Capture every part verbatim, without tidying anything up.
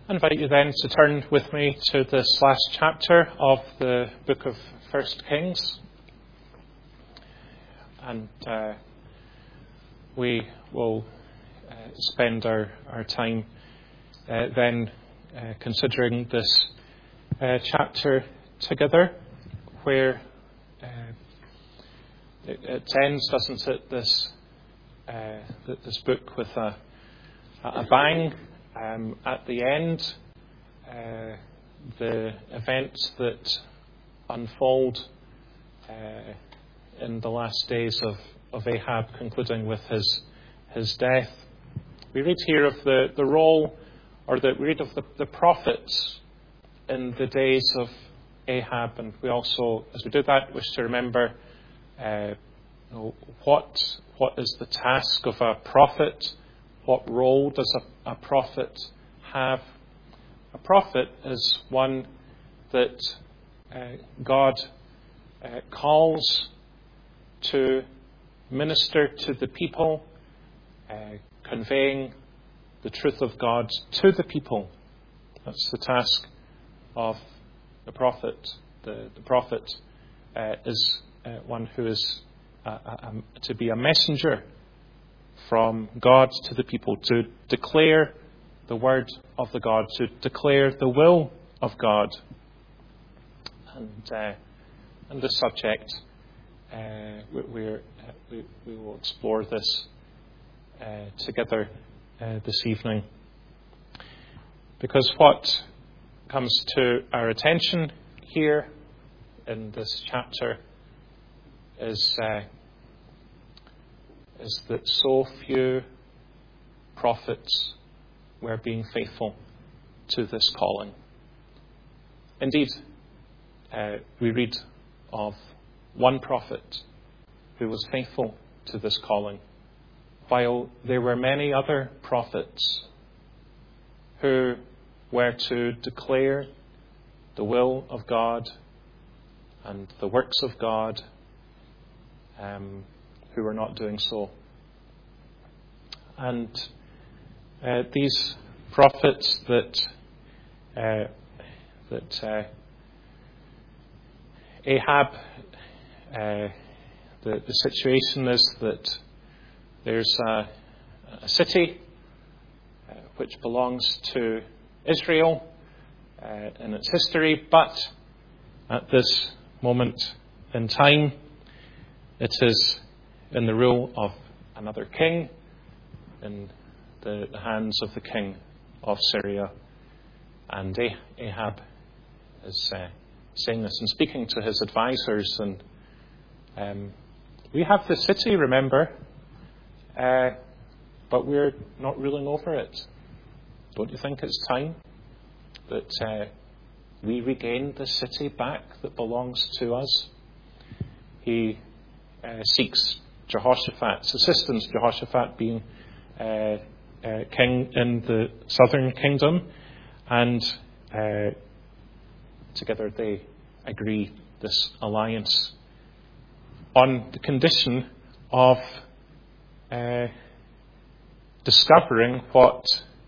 I invite you then to turn with me to this last chapter of the book of First Kings. And uh, we will uh, spend our, our time uh, then uh, considering this uh, chapter together, where uh, it, it ends, doesn't it, this, uh, this book with a, a bang. Um, at the end, uh, the events that unfold uh, in the last days of, of Ahab, concluding with his his death. We read here of the, the role, or the, we read of the, the prophets in the days of Ahab, and we also, as we do that, wish to remember uh, you know, what what is the task of a prophet. What role does a, a prophet have? A prophet is one that uh, God uh, calls to minister to the people, uh, conveying the truth of God to the people. That's the task of the prophet. The, the prophet uh, is uh, one who is uh, um, to be a messenger from God to the people, to declare the word of the God, to declare the will of God. And uh, and this subject, uh, we, we're, uh, we, we will explore this uh, together uh, this evening. Because what comes to our attention here in this chapter is uh, is that so few prophets were being faithful to this calling. Indeed, uh, we read of one prophet who was faithful to this calling, while there were many other prophets who were to declare the will of God and the works of God, um, who were not doing so. And uh, these prophets that uh, that uh, Ahab, uh, the, the situation is that there's a, a city uh, which belongs to Israel uh, in its history, but at this moment in time, it is in the rule of another king, in the, the hands of the king of Syria. And Ahab is uh, saying this and speaking to his advisors. And um, we have the city, remember, uh, but we're not ruling over it. Don't you think it's time that uh, we regain the city back that belongs to us? He uh, seeks Jehoshaphat's assistance, Jehoshaphat being uh, uh, king in the southern kingdom, and uh, together they agree this alliance on the condition of uh, discovering what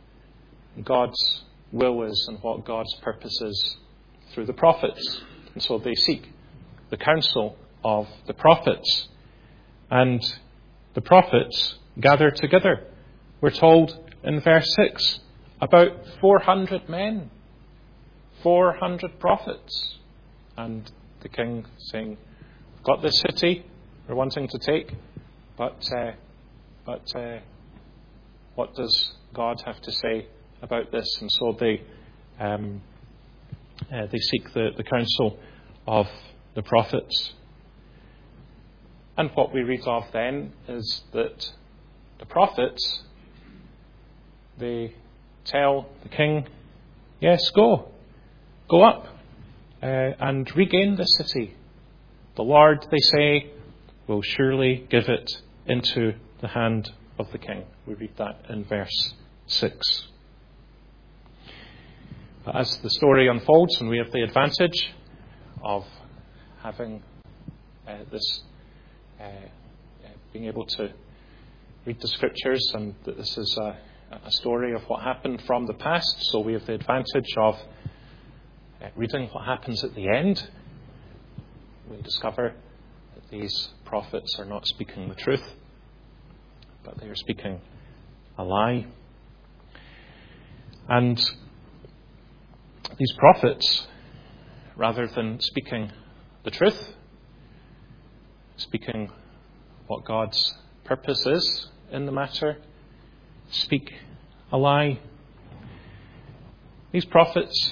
God's will is and what God's purpose is through the prophets. And so they seek the counsel of the prophets. And the prophets gather together. We're told in verse six, about four hundred men, four hundred prophets. And the king saying, we've got this city we're wanting to take, but uh, but uh, what does God have to say about this? And so they um, uh, they seek the, the counsel of the prophets. And what we read of then is that the prophets, they tell the king, yes, go. Go up uh, and regain the city. The Lord, they say, will surely give it into the hand of the king. We read that in verse six. But as the story unfolds, and we have the advantage of having uh, this Uh, being able to read the scriptures, and that this is a, a story of what happened from the past, so we have the advantage of uh, reading what happens at the end. We discover that these prophets are not speaking the truth, but they are speaking a lie. And these prophets, rather than speaking the truth, speaking what God's purpose is in the matter, speak a lie. These prophets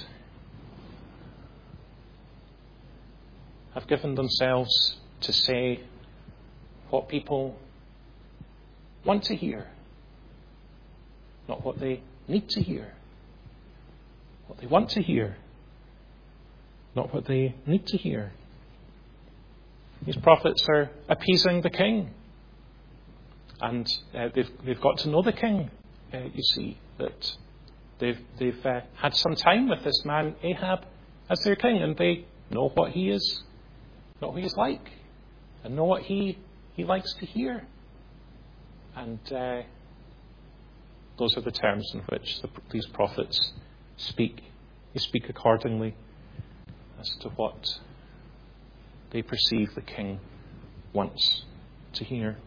have given themselves to say what people want to hear, not what they need to hear. What they want to hear, not what they need to hear. These prophets are appeasing the king. And uh, they've, they've got to know the king, uh, you see, that they've, they've uh, had some time with this man Ahab as their king, and they know what he is, know what he's like, and know what he, he likes to hear. And uh, those are the terms in which the, these prophets speak. They speak accordingly as to what they perceive the king wants to hear.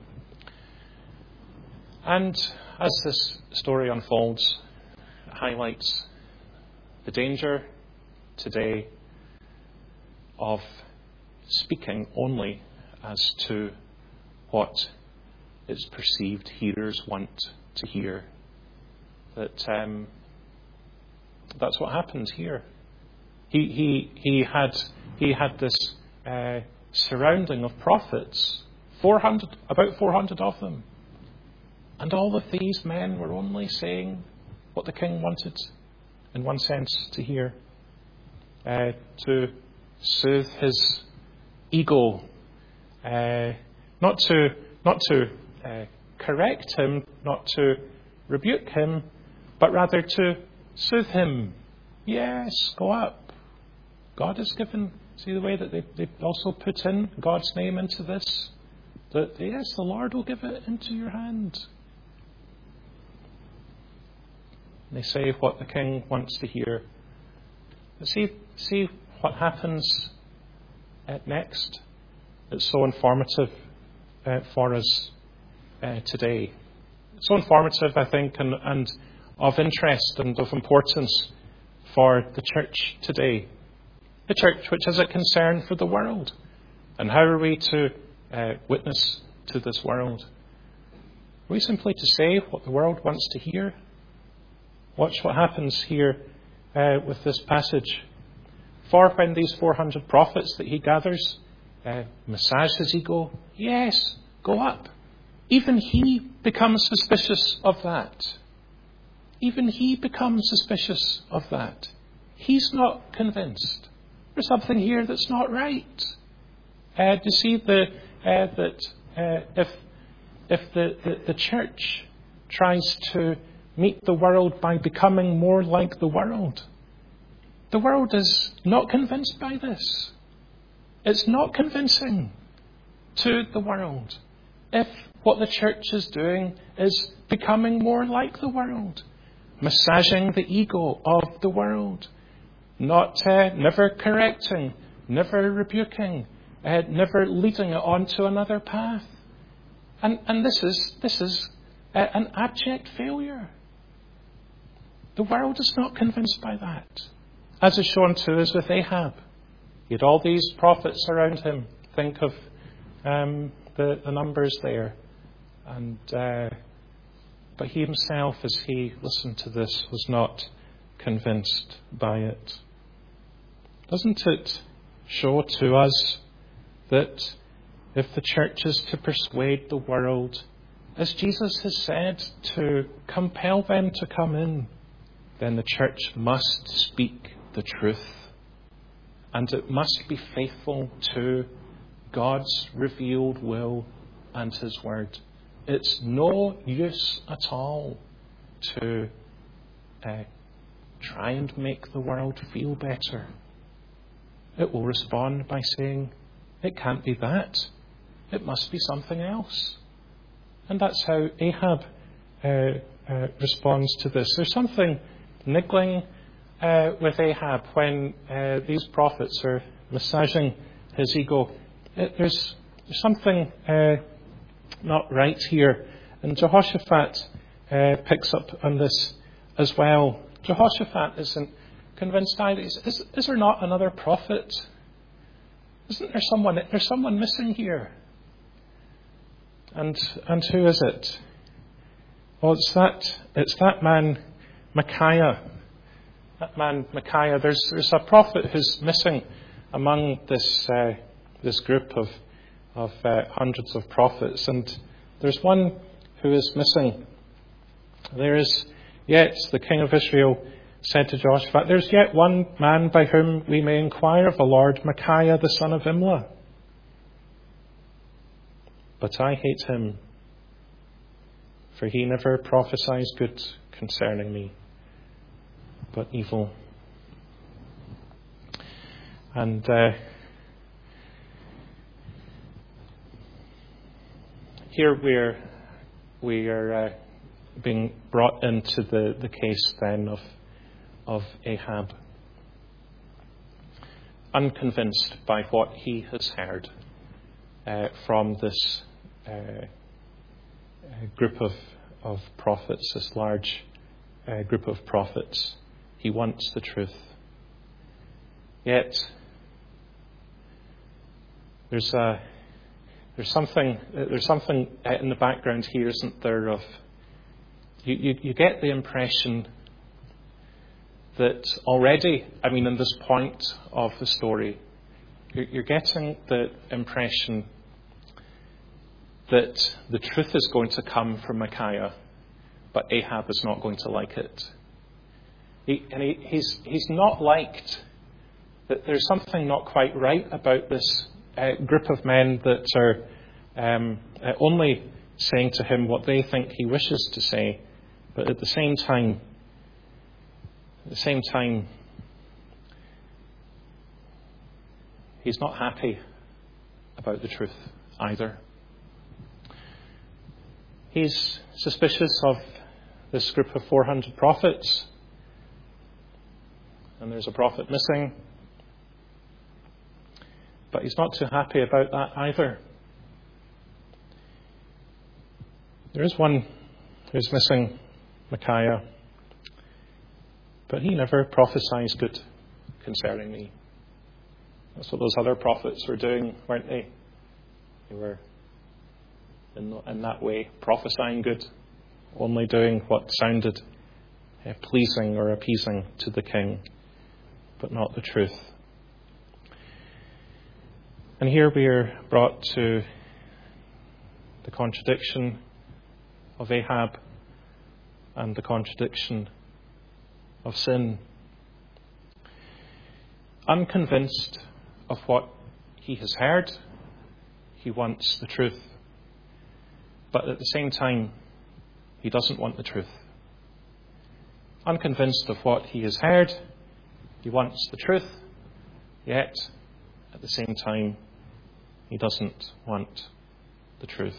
And as this story unfolds, it highlights the danger today of speaking only as to what its perceived hearers want to hear. That um, that's what happened here. He he he had he had this uh, surrounding of prophets, four hundred, about four hundred of them, and all of these men were only saying what the king wanted, in one sense, to hear, uh, to soothe his ego, uh, not to not to uh, correct him, not to rebuke him, but rather to soothe him. Yes, go up. God has given. See the way that they they also put in God's name into this. That yes, the Lord will give it into your hand. They say what the king wants to hear. But see, see what happens at next. It's so informative uh, for us uh, today. It's so informative, I think, and, and of interest and of importance for the church today. The church which has a concern for the world. And how are we to uh, witness to this world? Are we simply to say what the world wants to hear? Watch what happens here uh, with this passage. For when these four hundred prophets that he gathers uh, massage his ego, yes, go up. Even he becomes suspicious of that. Even he becomes suspicious of that. He's not convinced. There's something here that's not right. Uh, do you see the, uh, that uh, if if the, the, the church tries to meet the world by becoming more like the world, the world is not convinced by this. It's not convincing to the world if what the church is doing is becoming more like the world, massaging the ego of the world, not uh, never correcting, never rebuking, uh, never leading it onto another path. And and this is this is uh, an abject failure. The world is not convinced by that, as is shown to us with Ahab. He had all these prophets around him. Think of um, the, the numbers there. And uh, but he himself, as he listened to this, was not convinced by it. Doesn't it show to us that if the church is to persuade the world, as Jesus has said, to compel them to come in, then the church must speak the truth. And it must be faithful to God's revealed will and His word. It's no use at all to uh, try and make the world feel better. It will respond by saying, it can't be that. It must be something else. And that's how Ahab uh, uh, responds to this. There's something niggling uh, with Ahab when uh, these prophets are massaging his ego. It, there's, there's something uh, not right here. And Jehoshaphat uh, picks up on this as well. Jehoshaphat isn't convinced either. Is, is, is there not another prophet? Isn't there someone? There's someone missing here. And and who is it? Well, it's that it's that man Micaiah. That man Micaiah. There's there's a prophet who's missing among this uh, this group of of uh, hundreds of prophets, and there's one who is missing. There is yet the king of Israel said to Jehoshaphat, "There's yet one man by whom we may inquire of the Lord, Micaiah the son of Imlah. But I hate him, for he never prophesies good concerning me, but evil." And uh, here we're we are uh, being brought into the, the case then of of Ahab, unconvinced by what he has heard uh, from this uh, group of of prophets, this large uh, group of prophets. He wants the truth. Yet there's a there's something there's something in the background here, isn't there? Of you you, you get the impression that already, I mean, in this point of the story, you're, you're getting the impression that the truth is going to come from Micaiah, but Ahab is not going to like it. He, and he, he's he's not liked. That there's something not quite right about this uh, group of men that are um, uh, only saying to him what they think he wishes to say, but at the same time, at the same time, he's not happy about the truth either. He's suspicious of this group of four hundred prophets, and there's a prophet missing. But he's not too happy about that either. There is one who's missing, Micaiah, but he never prophesies good concerning me. That's what those other prophets were doing, weren't they? They were, in, in that way, prophesying good, only doing what sounded uh, pleasing or appeasing to the king, but not the truth. And here we are brought to the contradiction of Ahab and the contradiction of sin. Unconvinced of what he has heard, he wants the truth. But at the same time, he doesn't want the truth. Unconvinced of what he has heard, he wants the truth, yet at the same time, he doesn't want the truth.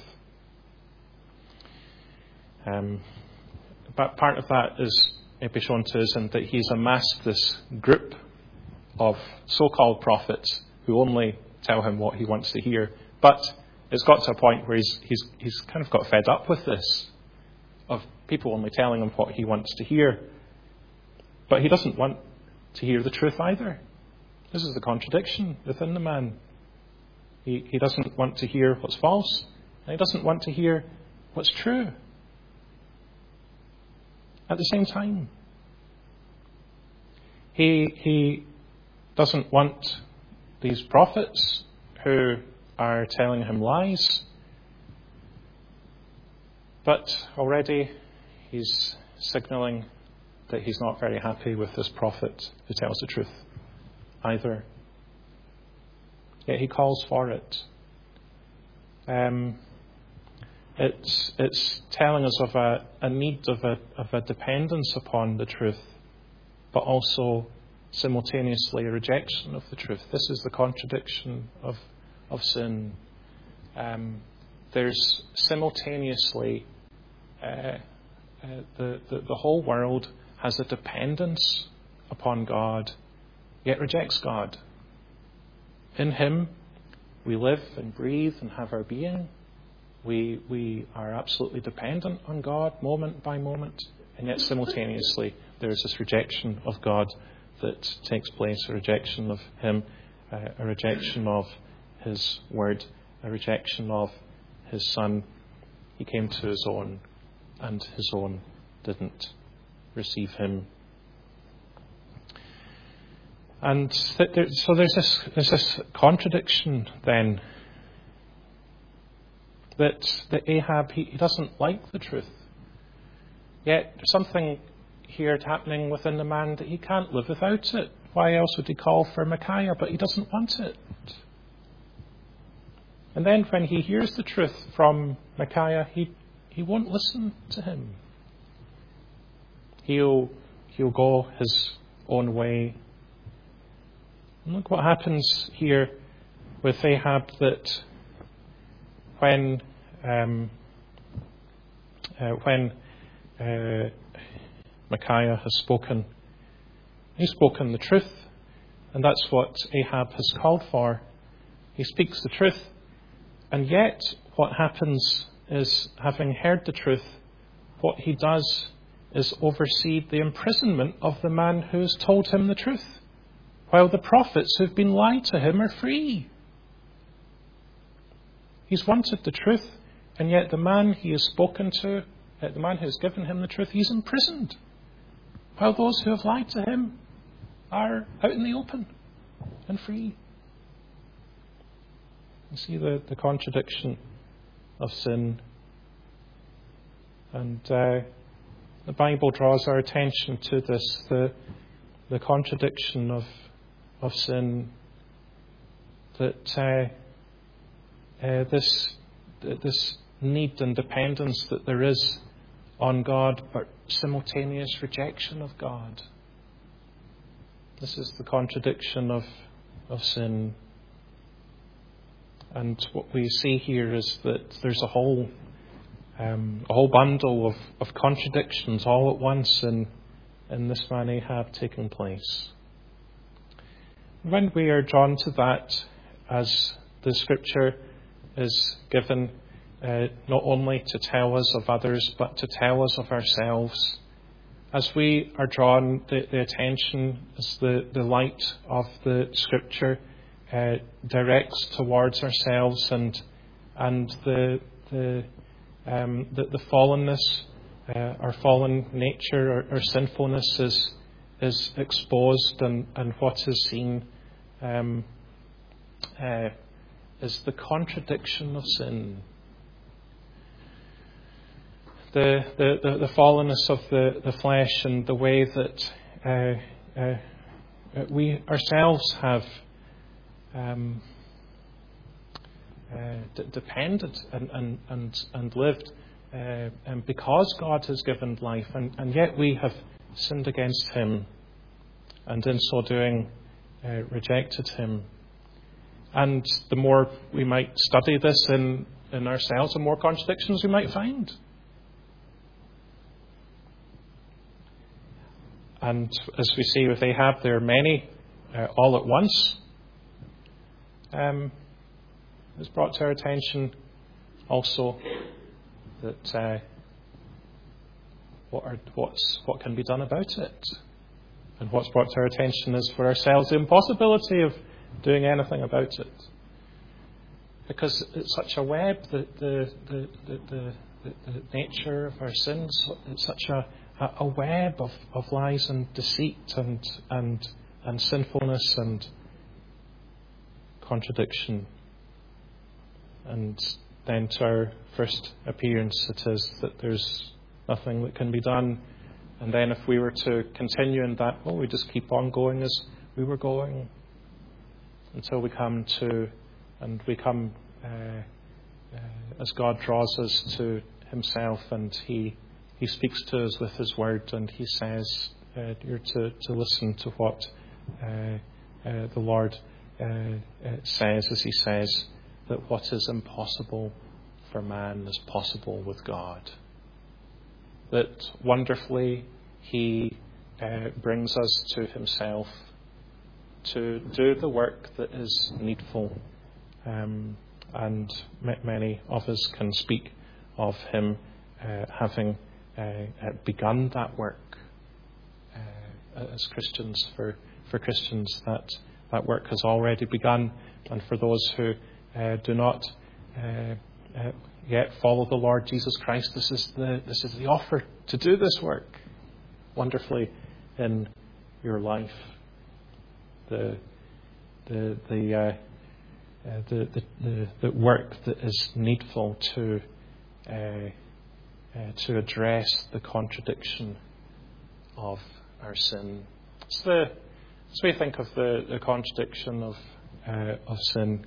Um, but part of that is maybe shown to us in that he's amassed this group of so-called prophets who only tell him what he wants to hear. But it's got to a point where he's he's he's kind of got fed up with this, of people only telling him what he wants to hear. But he doesn't want to hear the truth either. This is the contradiction within the man. He, he doesn't want to hear what's false, and he doesn't want to hear what's true at the same time. He, he doesn't want these prophets who are telling him lies, but already he's signalling that he's not very happy with this prophet who tells the truth either. Yet he calls for it. Um, it's it's telling us of a, a need of a of a dependence upon the truth, but also simultaneously a rejection of the truth. This is the contradiction of of sin. Um, there's simultaneously uh, uh, the, the, the whole world has a dependence upon God, yet rejects God. In Him, we live and breathe and have our being. We, we are absolutely dependent on God moment by moment, and yet simultaneously there is this rejection of God that takes place, a rejection of Him, uh, a rejection of His Word, a rejection of His Son. He came to His own, and His own didn't receive Him. And th- there, so there's this, there's this contradiction then, that, that Ahab, he, he doesn't like the truth. Yet there's something here happening within the man that he can't live without it. Why else would he call for Micaiah? But he doesn't want it. And then when he hears the truth from Micaiah, he, he won't listen to him. He'll, he'll go his own way. And look what happens here with Ahab, that when um, uh, when uh, Micaiah has spoken, he's spoken the truth, and that's what Ahab has called for. He speaks the truth, and yet what happens is, having heard the truth, what he does is oversee the imprisonment of the man who has told him the truth, while the prophets who've been lied to him are free. He's wanted the truth, and yet the man he has spoken to, uh, the man who has given him the truth, he's imprisoned, while those who have lied to him are out in the open and free. You see the, the contradiction of sin. And uh, the Bible draws our attention to this, the, the contradiction of, of sin, that uh, Uh, this this need and dependence that there is on God, but simultaneous rejection of God. This is the contradiction of of sin. And what we see here is that there's a whole um, a whole bundle of, of contradictions all at once in in this man Ahab taking place. When we are drawn to that, as the Scripture is given uh, not only to tell us of others, but to tell us of ourselves. As we are drawn, the, the attention as the, the light of the Scripture uh, directs towards ourselves, and and the the um, the, the fallenness, uh, our fallen nature, our, our sinfulness is is exposed, and, and what is seen Um, uh, is the contradiction of sin. The, the, the, the fallenness of the, the flesh, and the way that uh, uh, we ourselves have um, uh, d- depended and, and, and, and lived uh, and because God has given life, and, and yet we have sinned against Him, and in so doing uh, rejected Him. And the more we might study this in, in ourselves, the more contradictions we might find. And as we see with Ahab, there are many uh, all at once. Um, it's brought to our attention also that uh, what, are, what's, what can be done about it. And what's brought to our attention is for ourselves the impossibility of doing anything about it. Because it's such a web, the, the, the, the, the, the nature of our sins, it's such a a web of, of lies and deceit and, and and sinfulness and contradiction. And then to our first appearance, it is that there's nothing that can be done. And then if we were to continue in that, well, we just keep on going as we were going until we come to, and we come uh, uh, as God draws us to Himself, and He He speaks to us with His word, and He says, uh, you're to, to listen to what uh, uh, the Lord uh, uh, says, as He says that what is impossible for man is possible with God. that wonderfully he uh, brings us to himself to do the work that is needful. Um, and m- many of us can speak of him uh, having uh, begun that work uh, as Christians. For, for Christians, that, that work has already begun. And for those who uh, do not uh, uh, yet follow the Lord Jesus Christ, this is the this is the offer to do this work wonderfully in your life. The the the uh, uh, the, the, the the work that is needful to uh, uh, to address the contradiction of our sin. It's the so we think of the, the contradiction of uh, of sin.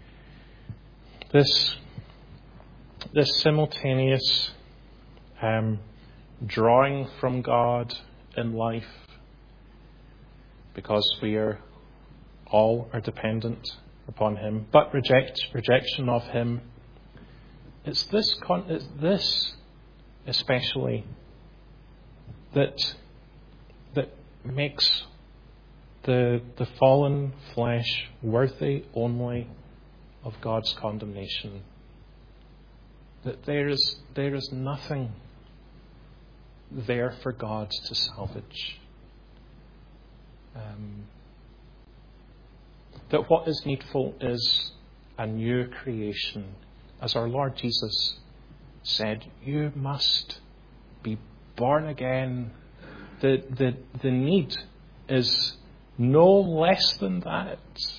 This this simultaneous um, drawing from God in life, because we are all are dependent upon Him, but reject rejection of Him. It's this con- it's this especially that that makes the the fallen flesh worthy only of God's condemnation. That there is there is nothing there for God to salvage. Um, that what is needful is a new creation. As our Lord Jesus said, you must be born again. The the the need is no less than that.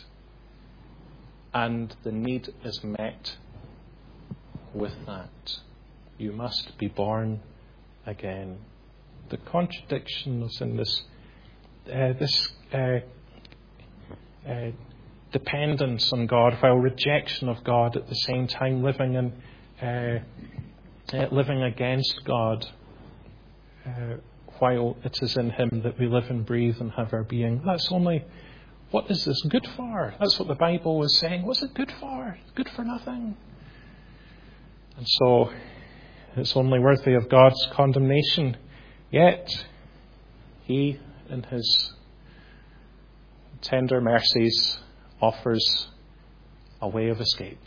And the need is met with that. You must be born again. The contradiction is in this uh, this uh, uh, dependence on God, while rejection of God at the same time living in uh, uh, living against God, uh, while it is in Him that we live and breathe and have our being. That's only, what is this good for? That's what the Bible is saying. What's it good for? It's good for nothing. And so it's only worthy of God's condemnation. Yet He, in His tender mercies, offers a way of escape.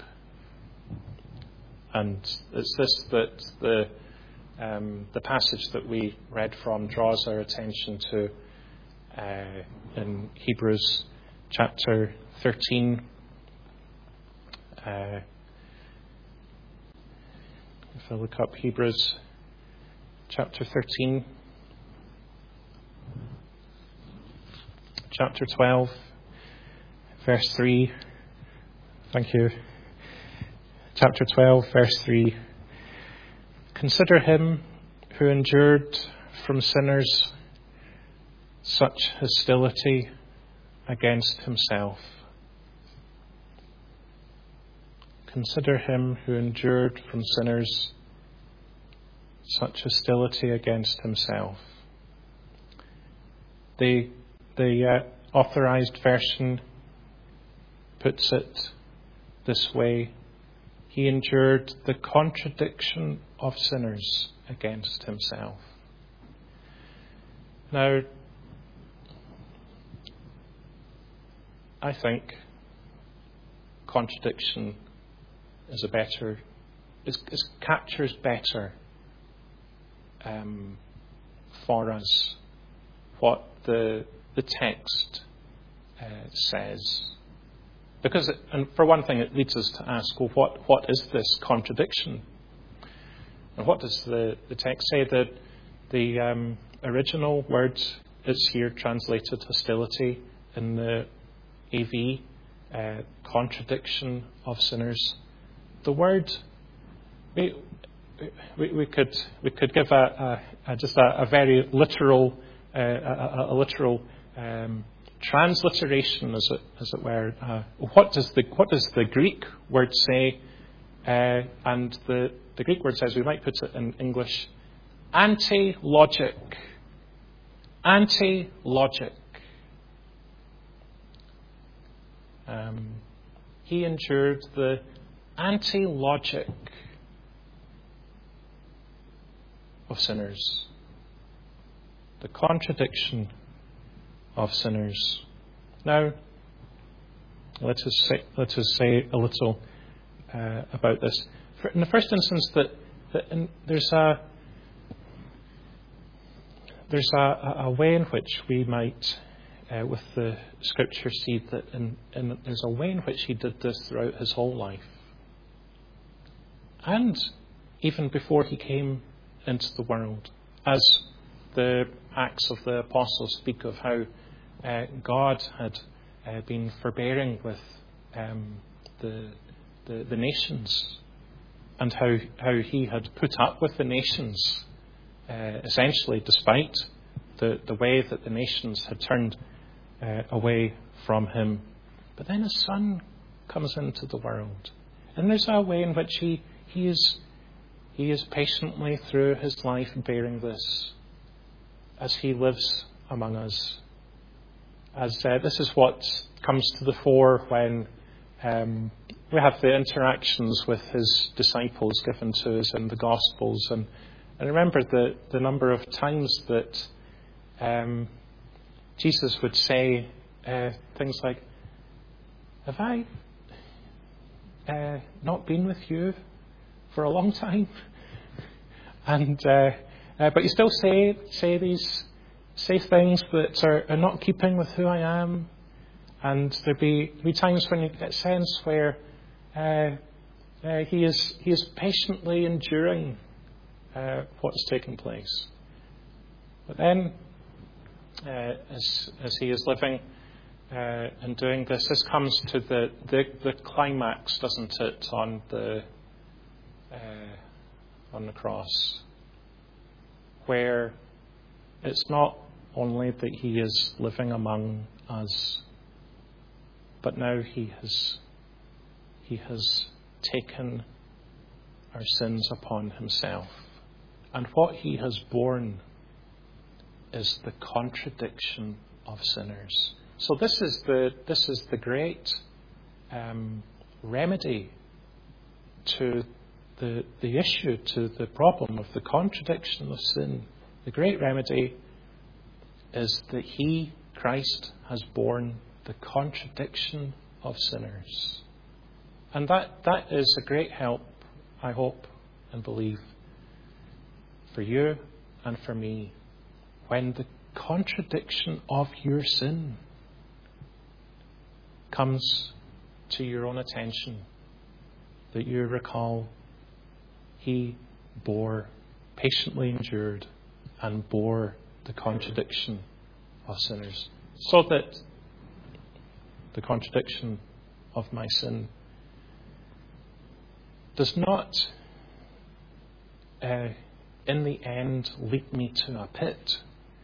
And it's this that the um, the passage that we read from draws our attention to uh, in Hebrews chapter thirteen. Uh, if I look up Hebrews chapter thirteen, chapter twelve, verse three. Thank you. Chapter twelve, verse three. Consider him who endured from sinners such hostility against himself. Consider him who endured from sinners such hostility against himself. The, the uh, authorized version puts it this way: He endured the contradiction of sinners against himself. Now, I think contradiction is a better, is, is captures better um, for us what the the text uh, says. Because, it, and for one thing, it leads us to ask, well, what, what is this contradiction? And what does the, the text say? That the um, original word is here translated hostility in the A V, uh, contradiction of sinners. The word, we, we, we could we could give a, a, a just a, a very literal uh, a, a literal um, transliteration, as it as it were. Uh, what does the what does the Greek word say? Uh, and the, the Greek word says, we might put it in English, anti-logic. Anti-logic. Um, he endured the anti-logic of sinners. The contradiction of sinners. Now, let us say, let us say a little uh, about this. For, in the first instance, that, that in, there's a there's a, a way in which we might, uh, with the Scripture, see that in, in, there's a way in which he did this throughout his whole life, and even before he came into the world, as the Acts of the Apostles speak of how uh, God had uh, been forbearing with um, the, the the nations, and how how he had put up with the nations, uh, essentially despite the, the way that the nations had turned uh, away from him. But then his Son comes into the world, and there's a way in which he he is he is patiently through his life bearing this, as he lives among us. As uh, this is what comes to the fore when um, we have the interactions with his disciples given to us in the Gospels. And I remember the, the number of times that um, Jesus would say uh, things like, "Have I uh, not been with you for a long time?" And uh, uh, but you still say say these say things that are, are not keeping with who I am. And there'll be, there'll be times when you get a sense where uh, uh, he is he is patiently enduring uh, what is taking place. But then, uh, as as he is living uh, and doing this, this comes to the, the, the climax, doesn't it, on the uh, on the cross, where it's not only that he is living among us, but now he has he has taken our sins upon himself. And what he has borne is the contradiction of sinners. So this is the this is the great um, remedy to the the issue, to the problem of the contradiction of sin. The great remedy is that he, Christ, has borne the contradiction of sinners. And that, that is a great help, I hope and believe, for you and for me, when the contradiction of your sin comes to your own attention, that you recall he bore, patiently endured, and bore the contradiction of sinners, so that the contradiction of my sin does not, uh, in the end, lead me to a pit.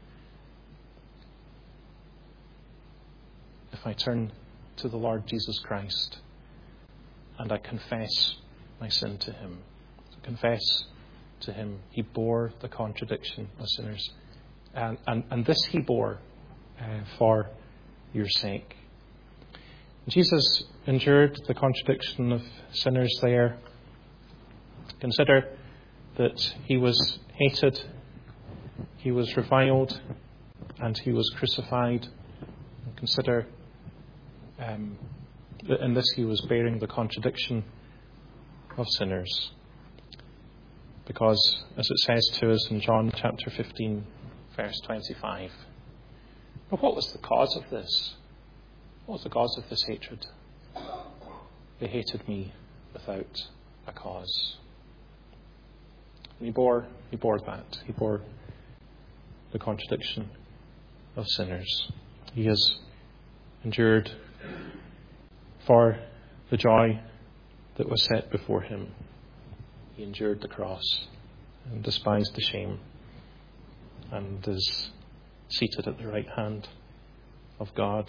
If I turn to the Lord Jesus Christ and I confess my sin to him, so confess to him, he bore the contradiction of sinners. And, and, and this he bore uh, for your sake. Jesus endured the contradiction of sinners there. Consider that he was hated, he was reviled, and he was crucified. And consider um, that in this he was bearing the contradiction of sinners. Because, as it says to us in John chapter fifteen, verse twenty-five, but what was the cause of this? What was the cause of this hatred? They hated me without a cause. And he bore, he bore that. He bore the contradiction of sinners. He has endured for the joy that was set before him. He endured the cross and despised the shame, and is seated at the right hand of God.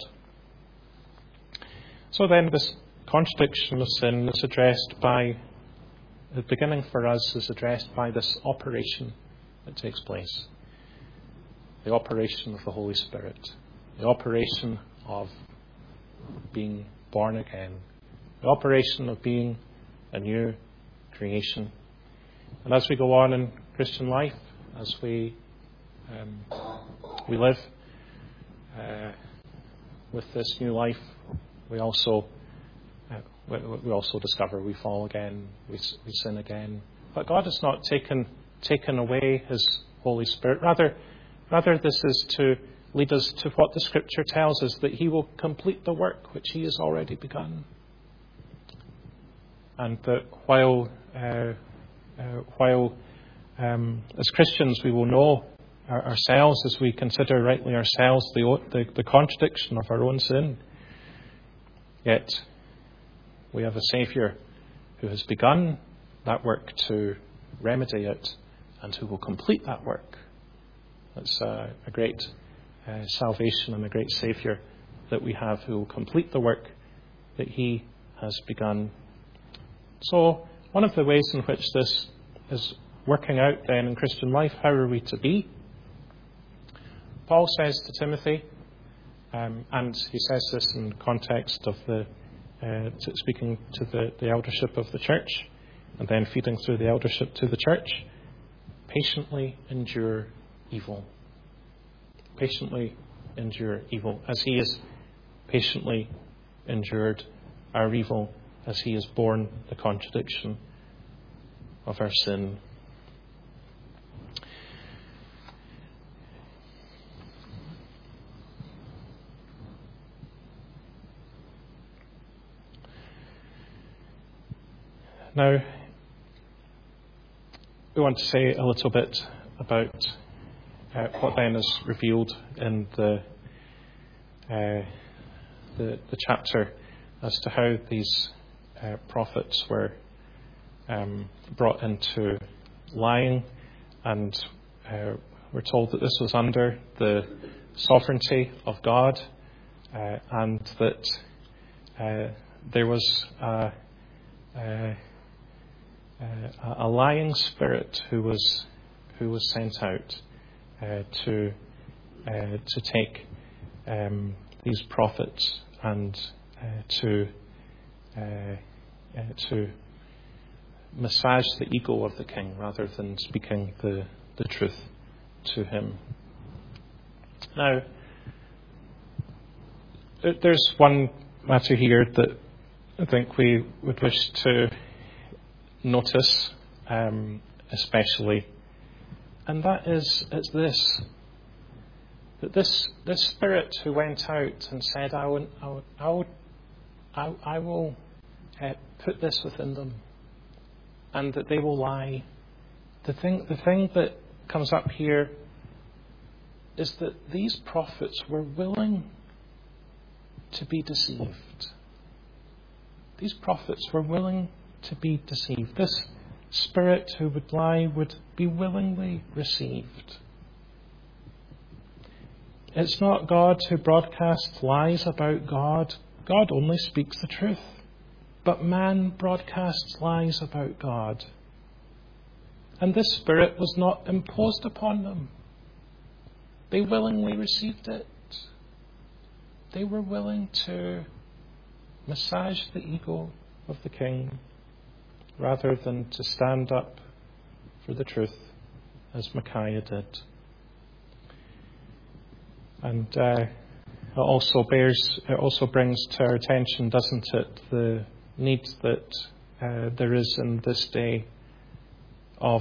So then this contradiction of sin is addressed by, the beginning for us is addressed by this operation that takes place. The operation of the Holy Spirit. The operation of being born again. The operation of being a new creation. And as we go on in Christian life, as we um, we live uh, with this new life, we also uh, we, we also discover we fall again, we, we sin again. But God has not taken taken away His Holy Spirit. Rather, rather this is to lead us to what the Scripture tells us, that He will complete the work which He has already begun. And that while, uh, uh, while um, as Christians we will know our, ourselves, as we consider rightly ourselves, the, the, the contradiction of our own sin, yet we have a Saviour who has begun that work to remedy it and who will complete that work. That's uh, a great uh, salvation and a great Saviour that we have, who will complete the work that He has begun. So, one of the ways in which this is working out then in Christian life, how are we to be? Paul says to Timothy, um, and he says this in context of the uh, to speaking to the, the eldership of the church, and then feeding through the eldership to the church, patiently endure evil. Patiently endure evil, as He has patiently endured our evil, as He has borne the contradiction of our sin. Now, we want to say a little bit about uh, what then is revealed in the, uh, the the chapter as to how these uh, prophets were um, brought into lying, and uh, we're told that this was under the sovereignty of God, uh, and that uh, there was a, a, a lying spirit who was who was sent out uh, to uh, to take um, these prophets and uh, to uh, uh, to massage the ego of the king rather than speaking the the truth to him. Now, there's one matter here that I think we would wish to notice, um, especially, and that is it's this: that this this spirit who went out and said, "I will, I will, I will, I, I will uh, put this within them," and that they will lie. The thing, the thing that comes up here is that these prophets were willing to be deceived. These prophets were willing to be deceived. This spirit who would lie would be willingly received. It's not God who broadcasts lies about God. God only speaks the truth. But man broadcasts lies about God. And this spirit was not imposed upon them. They willingly received it. They were willing to massage the ego of the king rather than to stand up for the truth as Micaiah did. And uh, it also bears, it also brings to our attention, doesn't it, the need that uh, there is in this day of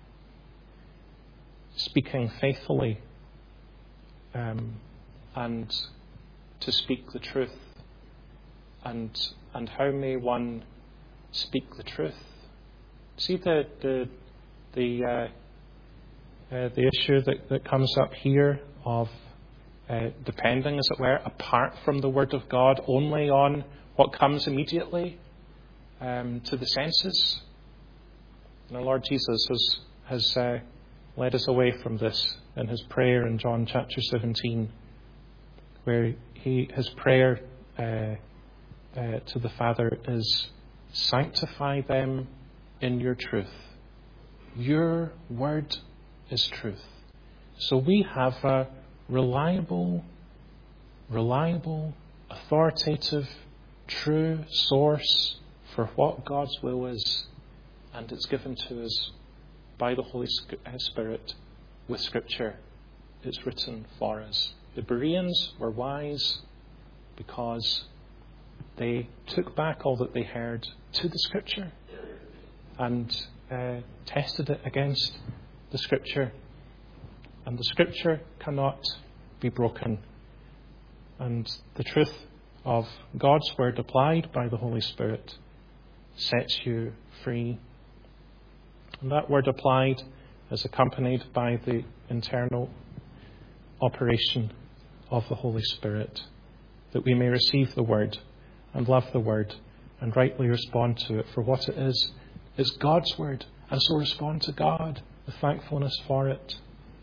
speaking faithfully um, and to speak the truth. And and how may one speak the truth? See the the the uh, uh, the issue that, that comes up here of uh, depending, as it were, apart from the Word of God, only on what comes immediately um, to the senses. And our Lord Jesus has has uh, led us away from this in His prayer in John chapter seventeen, where he his prayer uh, uh, to the Father is, "Sanctify them in your truth. Your word is truth." So we have a reliable, reliable, authoritative, true source for what God's will is, and it's given to us by the Holy Spirit with Scripture. It's written for us. The Bereans were wise because they took back all that they heard to the Scripture and uh, tested it against the Scripture. And the Scripture cannot be broken. And the truth of God's Word applied by the Holy Spirit sets you free. And that word applied is accompanied by the internal operation of the Holy Spirit, that we may receive the Word and love the Word and rightly respond to it for what it is. It's God's Word, and so respond to God with thankfulness for it.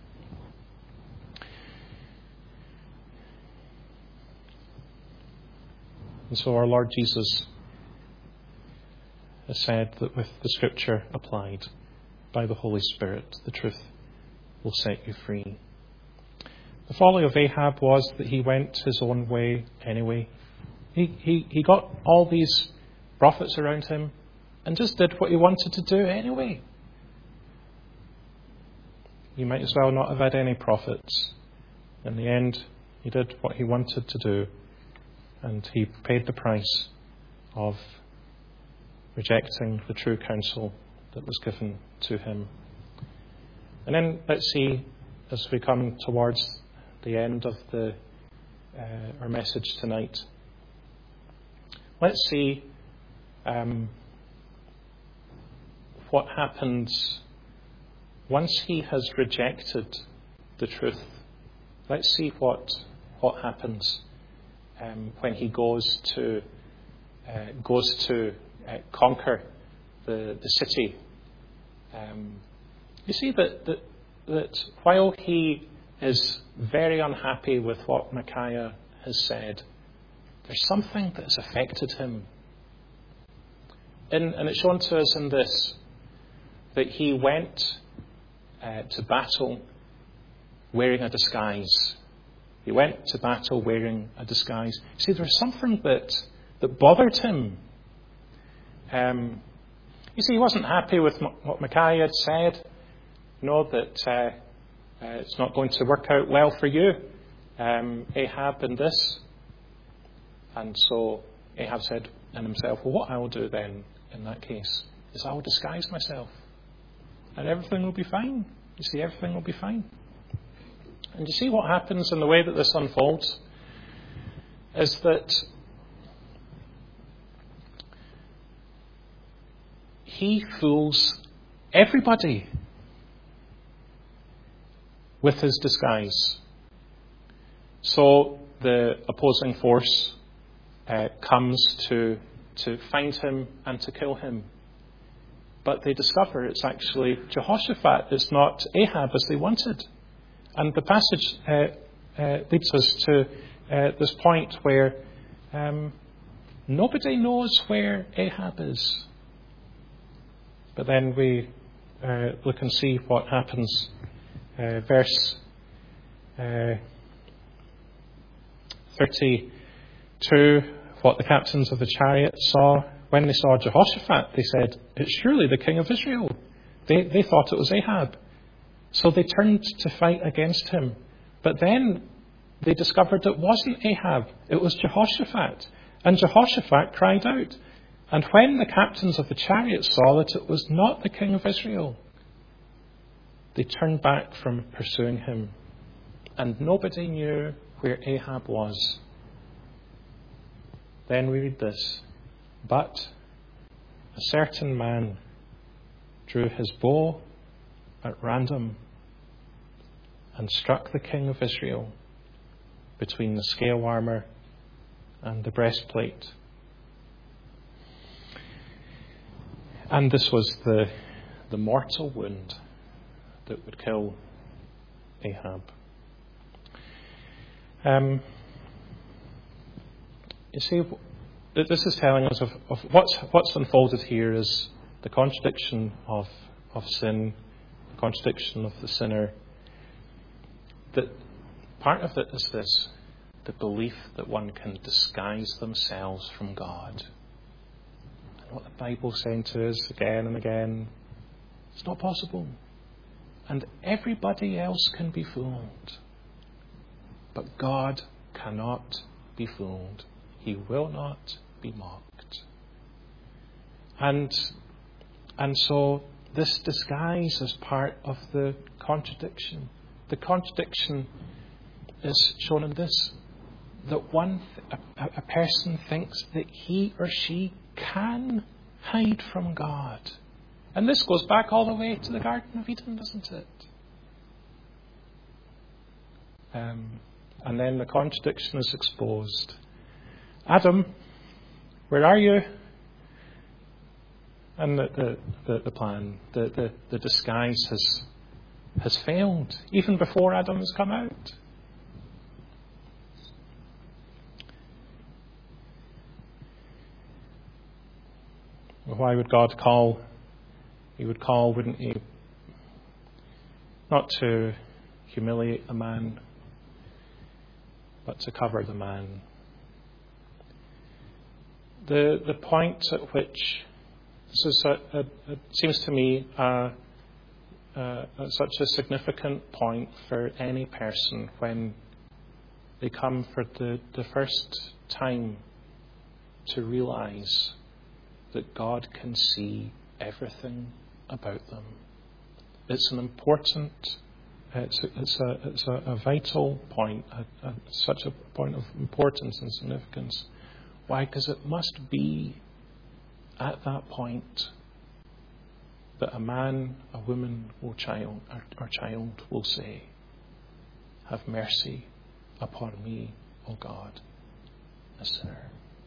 And so our Lord Jesus has said that with the Scripture applied by the Holy Spirit, the truth will set you free. The folly of Ahab was that he went his own way anyway. He, he, he got all these prophets around him and just did what he wanted to do anyway. He might as well not have had any prophets. In the end, he did what he wanted to do, and he paid the price of rejecting the true counsel that was given to him. And then let's see, as we come towards the end of the uh, our message tonight, let's see um, what happens once he has rejected the truth. Let's see what what happens um, when he goes to uh, goes to uh, conquer the the city. Um, you see that, that that while he is very unhappy with what Micaiah has said, there's something that has affected him. In, and it's shown to us in this, that he went uh, to battle wearing a disguise. He went to battle wearing a disguise. See, there's something that, that bothered him. Um, you see, he wasn't happy with what Micaiah had said. You know, that uh, uh, it's not going to work out well for you, um, Ahab, in this. And so Ahab said in himself, well, what I will do then in that case is I will disguise myself and everything will be fine. You see, everything will be fine. And you see what happens in the way that this unfolds is that he fools everybody with his disguise. So the opposing force uh, comes to to find him and to kill him. But they discover it's actually Jehoshaphat. It's not Ahab as they wanted. And the passage uh, uh, leads us to uh, this point where um, nobody knows where Ahab is. But then we uh, look and see what happens. Uh, verse uh, thirty-two, what the captains of the chariot saw. When they saw Jehoshaphat, they said, it's surely the king of Israel. They, they thought it was Ahab. So they turned to fight against him. But then they discovered it wasn't Ahab. It was Jehoshaphat. And Jehoshaphat cried out. And when the captains of the chariot saw that it was not the king of Israel, they turned back from pursuing him. And nobody knew where Ahab was. Then we read this. But a certain man drew his bow at random and struck the king of Israel between the scale armour and the breastplate. And this was the, the mortal wound that would kill Ahab. Um, you see, this is telling us of, of what's, what's unfolded here is the contradiction of, of sin, the contradiction of the sinner. That part of it is this, the belief that one can disguise themselves from God. And what the Bible's saying to us again and again, it's not possible. and everybody else can be fooled. But God cannot be fooled. He will not be mocked. And, and so this disguise is part of the contradiction. The contradiction is shown in this, that one, a, a person thinks that he or she can hide from God. And this goes back all the way to the Garden of Eden, doesn't it? Um, and then the contradiction is exposed. Adam, where are you? And the, the, the, the plan, the, the, the disguise has, has failed, even before Adam has come out. Why would God call? He would call, wouldn't he? Not to humiliate the man, but to cover the man. The the point at which this is a, a, it seems to me a, a, a, such a significant point for any person when they come for the, the first time to realize that God can see everything about them. It's an important, it's a, it's a, it's a, a vital point, a, a, such a point of importance and significance. Why? Because it must be at that point that a man, a woman, or child, or, or child will say, "Have mercy upon me, O God, a sinner."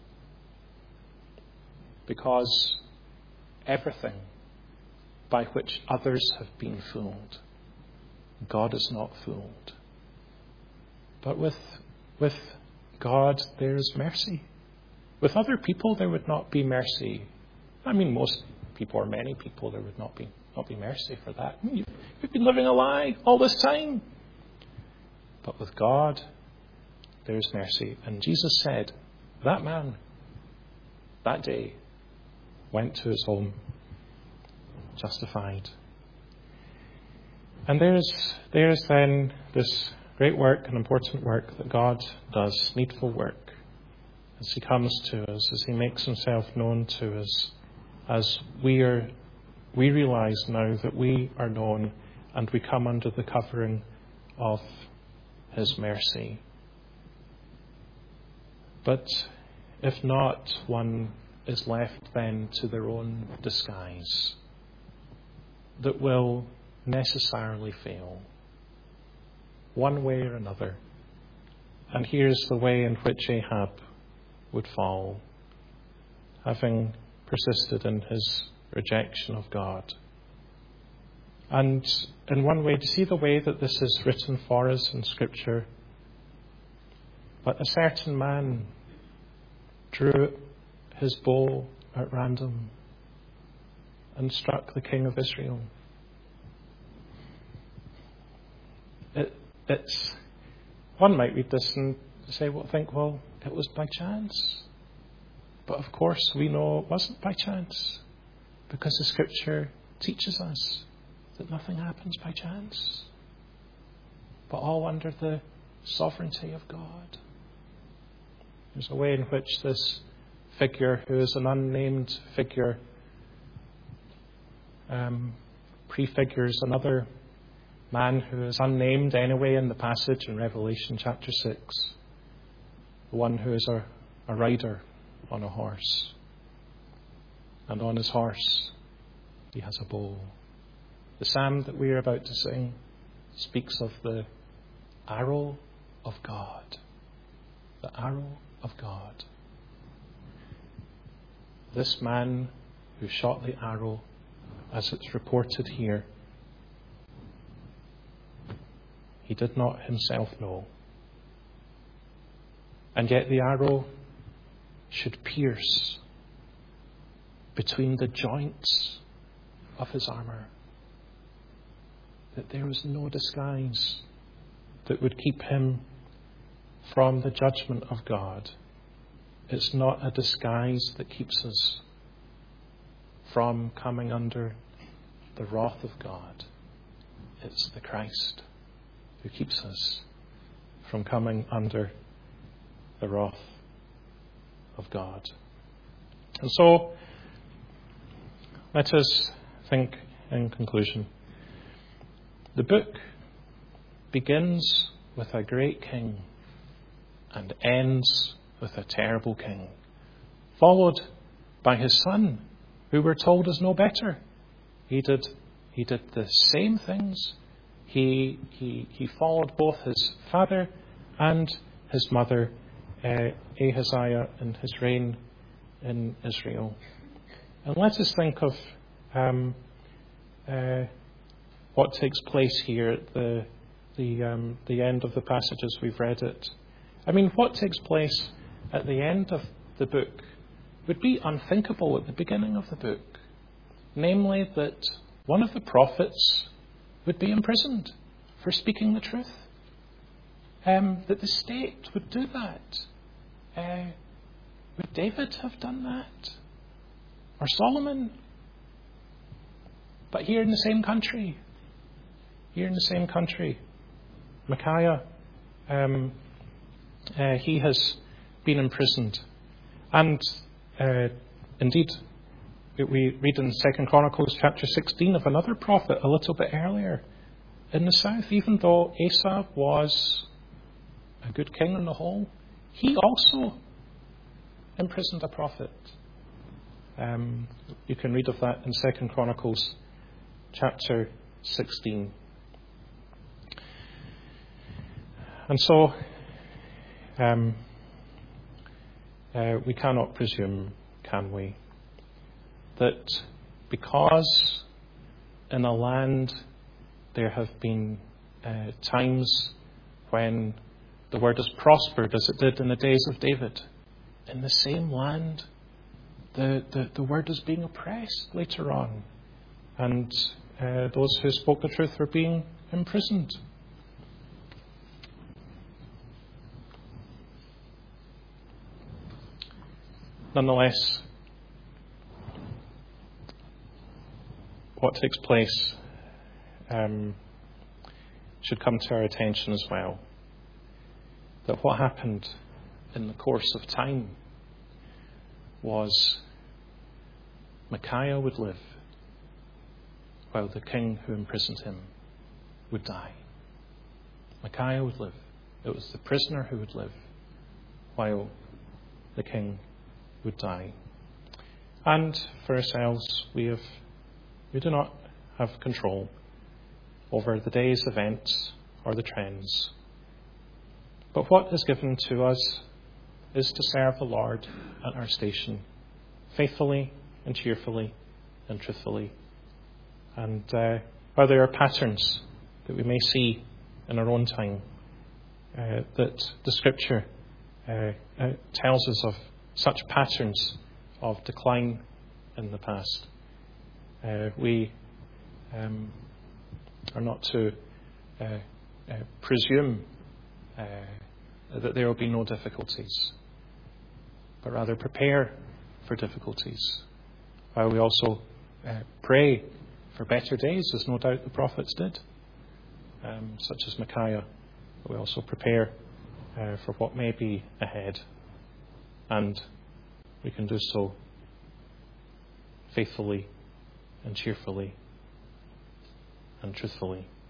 Because everything by which others have been fooled, God is not fooled. But with with God there is mercy. With other people there would not be mercy. I mean, most people, or many people, there would not be not be mercy for that. You've, you've been living a lie all this time. But with God there is mercy. And Jesus said, that man, that day, went to his home justified. And there's there's then this great work and important work that God does, needful work, as he comes to us, as he makes himself known to us, as we are we realize now that we are known and we come under the covering of his mercy. But if not, one is left then to their own disguise that will necessarily fail, one way or another. And here's the way in which Ahab would fall, having persisted in his rejection of God. And in one way, to see the way that this is written for us in Scripture, but a certain man drew his bow at random and struck the king of Israel. It, it's one might read this and say, well, think, well, it was by chance. But of course, we know it wasn't by chance, because the Scripture teaches us that nothing happens by chance, but all under the sovereignty of God. There's a way in which this figure, who is an unnamed figure, um, prefigures another man who is unnamed anyway in the passage in Revelation chapter six, the one who is a, a rider on a horse, and on his horse he has a bow. The psalm that we are about to sing speaks of the arrow of God, the arrow of God. This man who shot the arrow, as it's reported here, he did not himself know. And yet the arrow should pierce between the joints of his armour, that there was no disguise that would keep him from the judgment of God. It's not a disguise that keeps us from coming under the wrath of God. it's the Christ who keeps us from coming under the wrath of God. And so, let us think in conclusion. The book begins with a great king and ends with a terrible king, followed by his son, who we're told is no better. He did, he did the same things. He, he, he followed both his father and his mother, uh, Ahaziah, in his reign in Israel. And let us think of um, uh, what takes place here at the the um, the end of the passage as we've read it. I mean, what takes place at the end of the book would be unthinkable at the beginning of the book. Namely, that one of the prophets would be imprisoned for speaking the truth. Um, that the state would do that. Uh, would David have done that? Or Solomon? But here in the same country, here in the same country, Micaiah, um, uh, he has been imprisoned. And uh, indeed, we read in Second Chronicles chapter sixteen of another prophet a little bit earlier. In the south, even though Asa was a good king on the whole, he also imprisoned a prophet. Um, you can read of that in Second Chronicles chapter sixteen. And so, um, uh, we cannot presume, can we, that because in a land there have been uh, times when the word has prospered as it did in the days of David, in the same land the, the, the word is being oppressed later on, and uh, those who spoke the truth were being imprisoned. Nonetheless, what takes place um, should come to our attention as well. That what happened in the course of time was Micaiah would live while the king who imprisoned him would die. Micaiah would live. It was the prisoner who would live while the king would die. And for ourselves, we have we do not have control over the day's events or the trends. But what is given to us is to serve the Lord at our station, faithfully and cheerfully and truthfully. And uh, while there are patterns that we may see in our own time, uh, that the Scripture uh, uh, tells us of such patterns of decline in the past, uh, we um, are not to uh, uh, presume uh, that there will be no difficulties, but rather prepare for difficulties, while we also uh, pray for better days, as no doubt the prophets did, um, such as Micaiah. But we also prepare uh, for what may be ahead, and we can do so faithfully and cheerfully and truthfully.